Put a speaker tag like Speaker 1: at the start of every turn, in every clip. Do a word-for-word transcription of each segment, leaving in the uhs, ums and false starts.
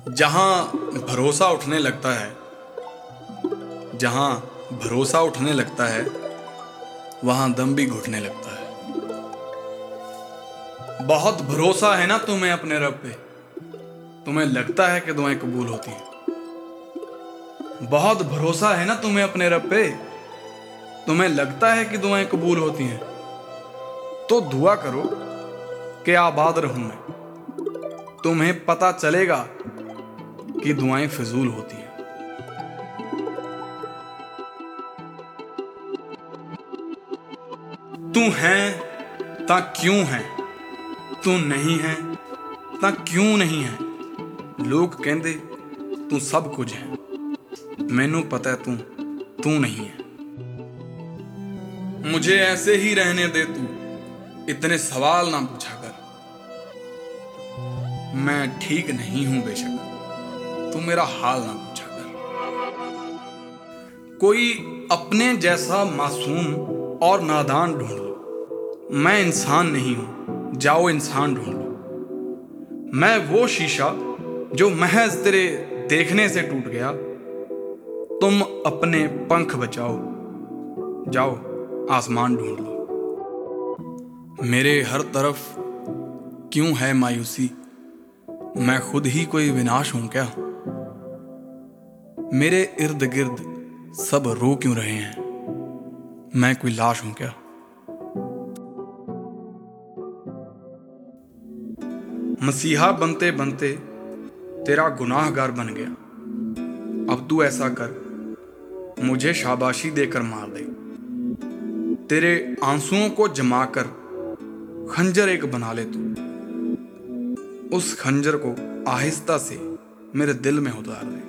Speaker 1: जहां भरोसा उठने लगता है जहां भरोसा उठने लगता है वहां दम भी घुटने लगता है। बहुत भरोसा है ना तुम्हें अपने रब पे, तुम्हें लगता है कि दुआएं कबूल होती हैं। बहुत भरोसा है ना तुम्हें अपने रब पे, तुम्हें लगता है कि दुआएं कबूल होती हैं। तो दुआ करो कि आबाद रहूं मैं, तुम्हें पता चलेगा कि दुआएं फिजूल होती हैं। तू है ता क्यों है, तू नहीं है ता क्यों नहीं है। लोग कहंदे तू सब कुछ है, मैनू पता है तू तू नहीं है। मुझे ऐसे ही रहने दे तू, इतने सवाल ना पूछा कर। मैं ठीक नहीं हूं बेशक, तू मेरा हाल ना पूछा कर। कोई अपने जैसा मासूम और नादान ढूंढ लो, मैं इंसान नहीं हूं, जाओ इंसान ढूंढ लो। मैं वो शीशा जो महज तेरे देखने से टूट गया, तुम अपने पंख बचाओ, जाओ आसमान ढूंढ लो। मेरे हर तरफ क्यों है मायूसी, मैं खुद ही कोई विनाश हूं क्या। मेरे इर्द गिर्द सब रो क्यों रहे हैं, मैं कोई लाश हूं क्या। मसीहा बनते बनते तेरा गुनाहगार बन गया, अब तू ऐसा कर मुझे शाबाशी देकर मार दे। तेरे आंसुओं को जमा कर खंजर एक बना ले तू, उस खंजर को आहिस्ता से मेरे दिल में उतार दे।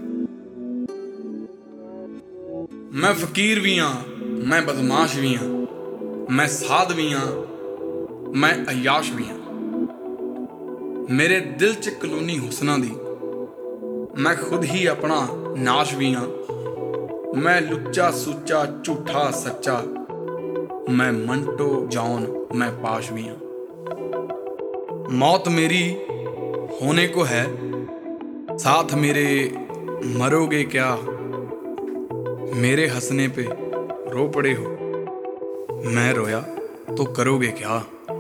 Speaker 1: मैं फकीर भी हाँ, मैं बदमाश भी हाँ, मैं साध भी हाँ, मैं अयाश भी हाँ। मेरे दिल च कलोनी हुसना दी, मैं खुद ही अपना नाश भी हाँ। मैं लुच्चा सुच्चा झूठा सच्चा, मैं मंटो जॉन मैं पाश भी हूं। मौत मेरी होने को है, साथ मेरे मरोगे क्या। मेरे हंसने पे रो पड़े हो, मैं रोया तो करोगे क्या।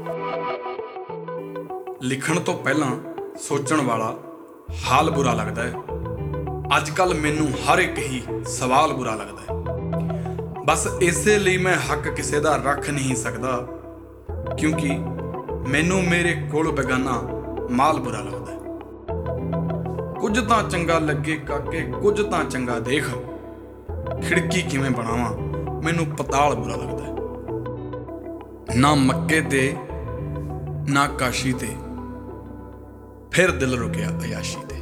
Speaker 1: लिखण तो पहला सोचण वाला हाल बुरा लगता है, अजकल मैनू हर एक ही सवाल बुरा लगता है। बस इसे लिए मैं हक किसी दा रख नहीं सकता, क्योंकि मैनू मेरे कोल बेगाना माल बुरा लगता है। कुछ तां चंगा लगे काके कुछ तां चंगा देख, खिड़की किवें बनावां मैनू पताल बुरा लगता है। ना मक्के ते ना काशी ते, फिर दिल रुकिया अयाशी ते।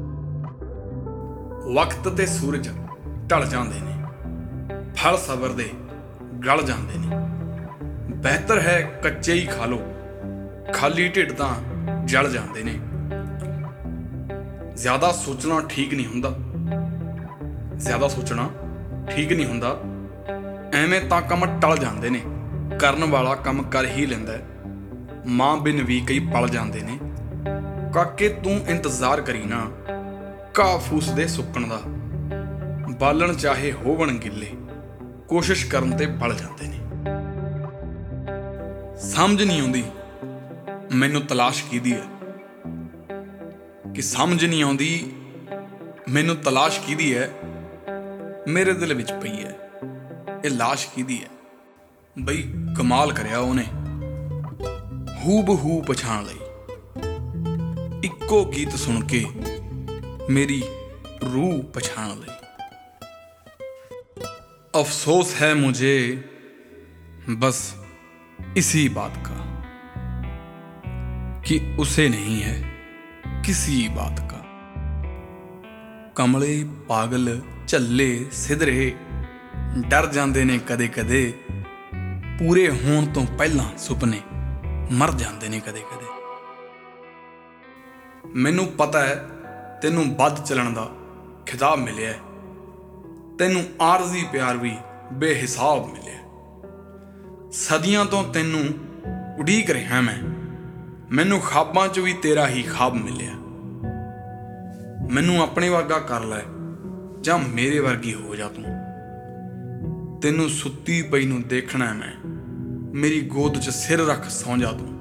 Speaker 1: वक्त ते सूरज ढल जांदे ने, फल सबर दे गल जांदे ने। बेहतर है कच्चे ही खा लो, खाली ढिड तां जल जांदे ने। ज्यादा सोचना ठीक नहीं हुंदा, ज्यादा सोचना ठीक नहीं हुंदा। एवें तां कम टल जांदे ने, करन वाला कम कर ही लैंदा है। मां बिन भी कई पल जांदे ने। काके तू इंतजार करी ना घाह फूस दे सुक्कण दा, बालण चाहे होवण गिल्ले कोशिश करन ते बल जांदे ने। समझ नहीं आउंदी मैनू तलाश कीदी है, कि समझ नहीं आउंदी मैनू तलाश कीदी है। मेरे दिल विच पई है ये लाश कीदी है। बई कमाल करया उहने, हू बहू पछाण लई। इक्को गीत सुन के मेरी रूह पछाण लई। अफसोस है मुझे बस इसी बात का, कि उसे नहीं है किसी बात का। कमले पागल झल्ले सिधरे डर जांदे ने कदे कदे, पूरे होण तो पहलां सुपने मर जांदे ने कदे कदे। मैनू पता है तैनू बद चलण दा खिताब मिलिया है, तैनू आरजी प्यार भी बेहिसाब मिलिया। सदियां तो तैनू उड़ीक रहा मैं, मैनू ख्वाबां च भी तेरा ही ख्वाब मिलिया। ਮੈਨੂੰ ਆਪਣੇ ਵਰਗਾ ਕਰ ਲੈ ਜਾਂ ਮੇਰੇ ਵਰਗੀ ਹੋ ਜਾ ਤੂੰ। ਤੈਨੂੰ ਸੁੱਤੀ ਪਈ ਨੂੰ ਦੇਖਣਾ ਮੈਂ, ਮੇਰੀ ਗੋਦ 'ਚ ਸਿਰ ਰੱਖ ਸੌਂ ਜਾ ਤੂੰ।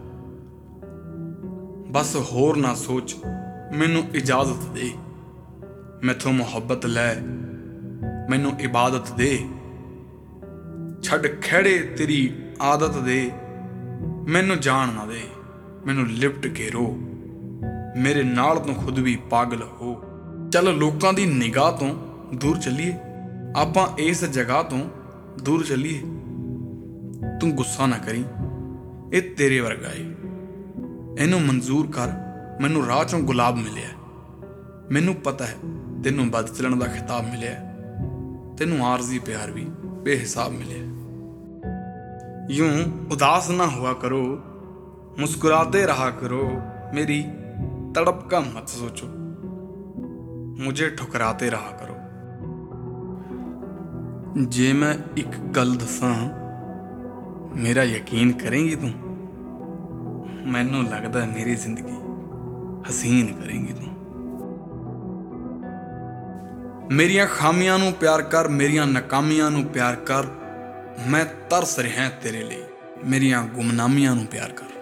Speaker 1: ਬਸ ਹੋਰ ਨਾ ਸੋਚ, ਮੈਨੂੰ ਇਜਾਜ਼ਤ ਦੇ, ਮੈਥੋਂ ਮੁਹੱਬਤ ਲੈ, ਮੈਨੂੰ ਇਬਾਦਤ ਦੇ। ਛੱਡ ਖਹਿੜੇ ਤੇਰੀ ਆਦਤ ਦੇ, ਮੈਨੂੰ ਜਾਣ ਨਾ ਦੇ, ਮੈਨੂੰ ਲਿਪਟ ਕੇ ਰੋ, ਮੇਰੇ ਨਾਲ ਤੂੰ ਖੁਦ ਵੀ ਪਾਗਲ ਹੋ। ਚੱਲ ਲੋਕਾਂ ਦੀ ਨਿਗਾਹ ਤੋਂ ਦੂਰ ਚੱਲੀਏ, ਆਪਾਂ ਇਸ ਜਗ੍ਹਾ ਤੋਂ ਦੂਰ ਚੱਲੀਏ। ਤੂੰ ਗੁੱਸਾ ਨਾ ਕਰੀ, ਇਹ ਤੇਰੇ ਵਰਗਾ ਏ, ਇਹਨੂੰ ਮਨਜ਼ੂਰ ਕਰ। ਮੈਨੂੰ ਰਾਹ ਚੋਂ ਗੁਲਾਬ ਮਿਲਿਆ, ਮੈਨੂੰ ਪਤਾ ਹੈ ਤੈਨੂੰ ਬਦ ਚੱਲਣ ਦਾ ਖਿਤਾਬ ਮਿਲਿਆ, ਤੈਨੂੰ ਆਰਜ਼ੀ ਪਿਆਰ ਵੀ ਬੇਹਿਸਾਬ ਮਿਲਿਆ। यूं उदास ना हुआ करो, मुस्कुराते रहा करो, मेरी तड़प का मत सोचो, मुझे ठुकराते रहा करो। जे मैं एक गल दसां, मेरा यकीन करेंगी तू? मैनू लगदा मेरी जिंदगी हसीन करेंगी तू। मेरिया खामियां नू प्यार कर, मेरिया नाकामियां नू प्यार कर, मैं तरस रहा तेरे लिए, मेरिया गुमनामियां नू प्यार कर।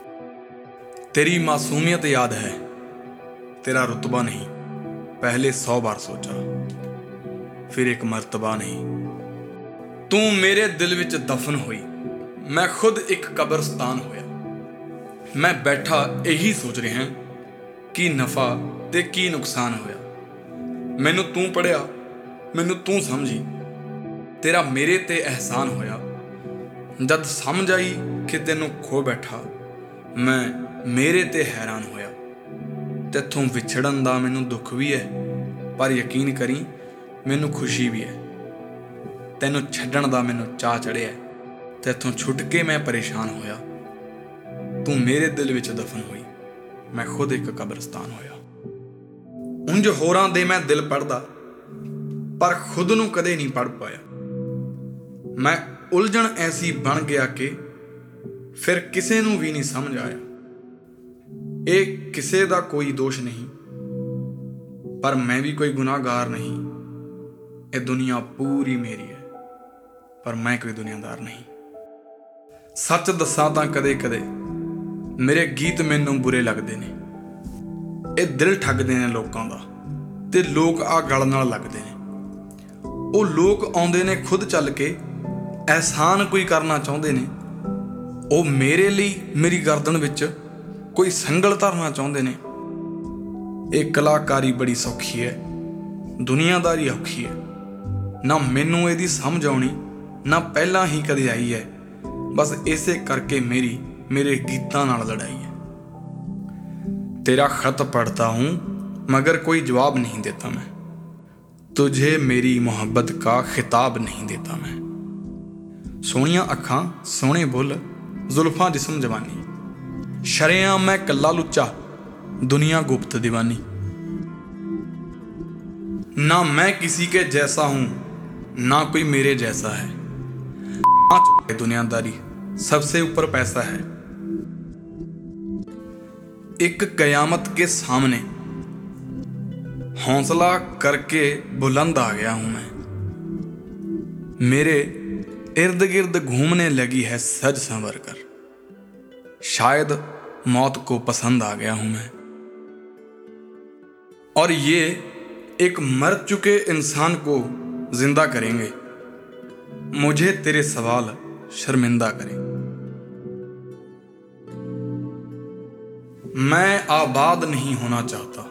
Speaker 1: तेरी मासूमियत याद है, तेरा रुतबा नहीं, पहले सौ बार सोचा, फिर एक मर्तबा नहीं। तू मेरे दिल विच दफन हुई, मैं खुद एक कब्रस्तान होया। मैं बैठा यही सोच रहा कि नफा ते की नुकसान होया। मैनू तू पढ़िया, मैनू तू समझी, तेरा मेरे ते एहसान होया। जद समझ आई कि तेनू खो बैठा, मैं मेरे ते हैरान होया। तैथों विछड़न दा मैनू दुख भी है, पर यकीन करी मैनू खुशी भी है। तैनू छड्डण दा मैनू चाह चढ़िया, तैथों छुट के मैं परेशान होया। तू मेरे दिल विच दफन हुई, मैं खुद एक कब्रस्तान होया। उंज होरां दे मैं दिल पढ़दा, पर खुद नू कदे नहीं पढ़ पाया। मैं उलझन ऐसी बन गया कि फिर किसे नू भी नहीं समझ आया। ये किसे दा कोई दोष नहीं, पर मैं भी कोई गुनाहगार नहीं। ये दुनिया पूरी मेरी है, पर मैं कोई दुनियादार नहीं। सच दसां तां कदे कदे मेरे गीत मैनू बुरे लगते ने। ये दिल ठगदे ने लोकां दा, ते लोग आ गल नाल लगदे ने। वो लोग आउंदे ने खुद चल के, एहसान कोई करना चाहते ने। वो मेरे लिए मेरी गर्दन विच कोई संगल धरना चाहते ने। ये कलाकारी बड़ी सौखी है, दुनियादारी औखी है। ना मैनू इहदी समझ आउणी, ना पहला ही कदे आई है। बस इसे करके मेरी मेरे गीतां नाल लड़ाई है। तेरा खत पढ़ता हूँ मगर कोई जवाब नहीं देता मैं, तुझे मेरी मोहब्बत का खिताब नहीं देता मैं। सोहणियां अखां सोहणे बुल, जुल्फां जिस्म जवानी, शरेआम मैं कल्ला लुच्चा, दुनिया गुप्त दीवानी। ना मैं किसी के जैसा हूं, ना कोई मेरे जैसा है। दुनियादारी सबसे ऊपर पैसा है। एक कयामत के सामने हौसला करके बुलंद आ गया हूं मैं। मेरे इर्द गिर्द घूमने लगी है सज संवर कर, शायद मौत को पसंद आ गया हूं मैं। और ये एक मर चुके इंसान को जिंदा करेंगे, मुझे तेरे सवाल शर्मिंदा करें। मैं आबाद नहीं होना चाहता,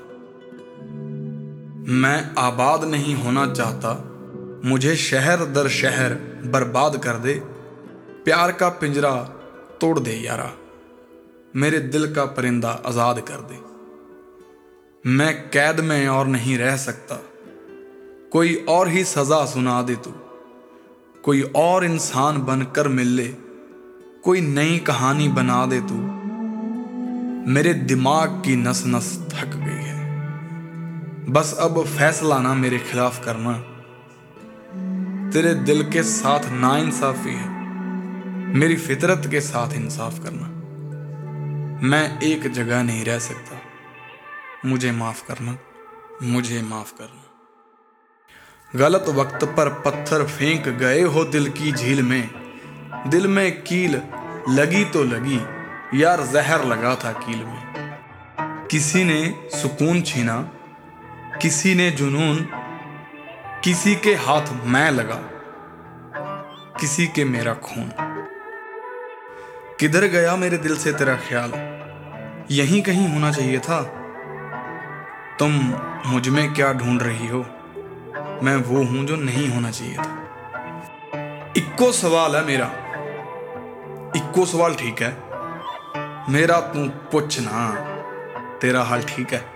Speaker 1: मैं आबाद नहीं होना चाहता। मुझे शहर दर शहर बर्बाद कर दे, प्यार का पिंजरा तोड़ दे यारा, मेरे दिल का परिंदा आज़ाद कर दे। मैं कैद में और नहीं रह सकता, कोई और ही सज़ा सुना दे तू। कोई और इंसान बनकर मिल ले, कोई नई कहानी बना दे तू। मेरे दिमाग की नस नस थक गई है, बस अब फैसला ना मेरे खिलाफ करना। तेरे दिल के साथ नाइंसाफी है, मेरी फितरत के साथ इंसाफ करना। मैं एक जगह नहीं रह सकता, मुझे माफ़ करना। मुझे माफ करना। गलत वक्त पर पत्थर फेंक गए हो दिल की झील में, दिल में कील लगी तो लगी यार, जहर लगा था कील में। किसी ने सुकून छीना, किसी ने जुनून, किसी के हाथ मैं लगा, किसी के मेरा खून। किधर गया मेरे दिल से तेरा ख्याल, यहीं कहीं होना चाहिए था। तुम मुझ में क्या ढूंढ रही हो, मैं वो हूं जो नहीं होना चाहिए था। इक्को सवाल है मेरा, इक्को सवाल ठीक है मेरा, तू पूछ ना तेरा हाल ठीक है।